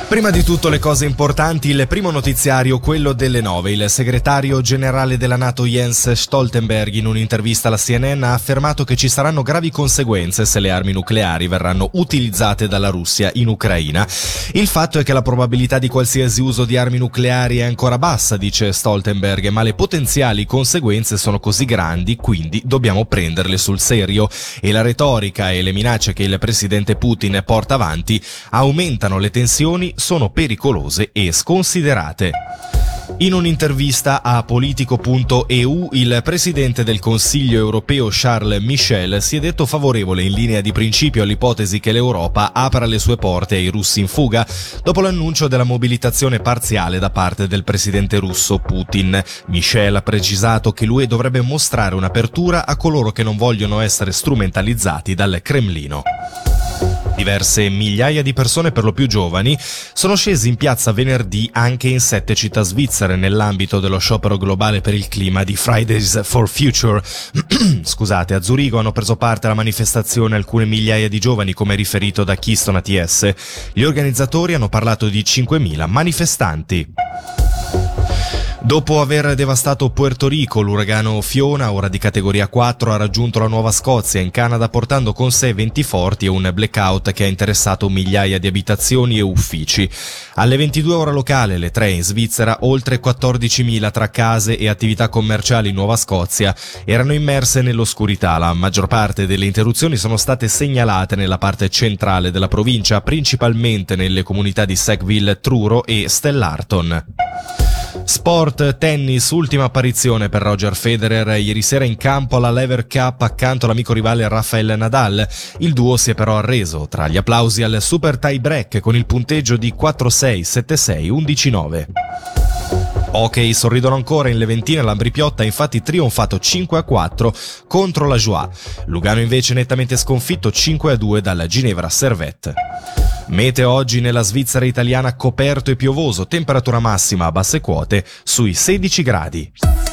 Prima di tutto le cose importanti, il primo notiziario, quello delle 9. Il segretario generale della NATO Jens Stoltenberg in un'intervista alla CNN ha affermato che ci saranno gravi conseguenze se le armi nucleari verranno utilizzate dalla Russia in Ucraina. Il fatto è che la probabilità di qualsiasi uso di armi nucleari è ancora bassa, dice Stoltenberg, ma le potenziali conseguenze sono così grandi, quindi dobbiamo prenderle sul serio. E la retorica e le minacce che il presidente Putin porta avanti aumentano le tensioni, sono pericolose e sconsiderate. In un'intervista a Politico.eu, il presidente del Consiglio europeo Charles Michel si è detto favorevole in linea di principio all'ipotesi che l'Europa apra le sue porte ai russi in fuga, dopo l'annuncio della mobilitazione parziale da parte del presidente russo Putin. Michel ha precisato che l'UE dovrebbe mostrare un'apertura a coloro che non vogliono essere strumentalizzati dal Cremlino. Diverse migliaia di persone, per lo più giovani, sono scesi in piazza venerdì anche in 7 città svizzere nell'ambito dello sciopero globale per il clima di Fridays for Future. Scusate, a Zurigo hanno preso parte alla manifestazione alcune migliaia di giovani, come riferito da Keystone ATS. Gli organizzatori hanno parlato di 5.000 manifestanti. Dopo aver devastato Puerto Rico, l'uragano Fiona, ora di categoria 4, ha raggiunto la Nuova Scozia in Canada portando con sé venti forti e un blackout che ha interessato migliaia di abitazioni e uffici. Alle 22 ore locale, le 3 in Svizzera, oltre 14.000 tra case e attività commerciali in Nuova Scozia erano immerse nell'oscurità. La maggior parte delle interruzioni sono state segnalate nella parte centrale della provincia, principalmente nelle comunità di Sackville, Truro e Stellarton. Sport, tennis, ultima apparizione per Roger Federer ieri sera in campo alla Lever Cup accanto all'amico rivale Rafael Nadal. Il duo si è però arreso tra gli applausi al super tie break con il punteggio di 4-6, 7-6, 11-9. Hockey, sorridono ancora in Leventina, l'Ambrì-Piotta ha infatti trionfato 5-4 contro la Joie. Lugano invece nettamente sconfitto 5-2 dalla Ginevra Servette. Meteo oggi nella Svizzera italiana: coperto e piovoso, temperatura massima a basse quote sui 16 gradi.